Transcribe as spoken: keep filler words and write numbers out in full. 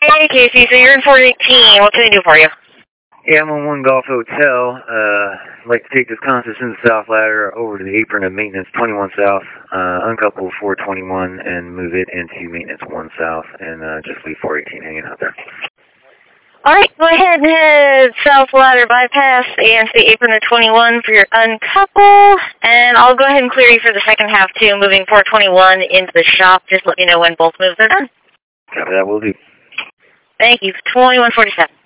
Hey, Casey, so you're in four eighteen. What can I do for you? Yeah, I'm on One Golf Hotel. Uh, I'd like to take this Constance in the South Ladder over to the apron of Maintenance twenty-one South, uh, uncouple four twenty-one, and move it into Maintenance one South, and uh, just leave four eighteen hanging out there. All right, go ahead and head South Ladder bypass and to the apron of twenty-one for your uncouple, and I'll go ahead and clear you for the second half, too, moving four twenty-one into the shop. Just let me know when both moves are done. Copy that, will do. Thank you. twenty-one forty-seven.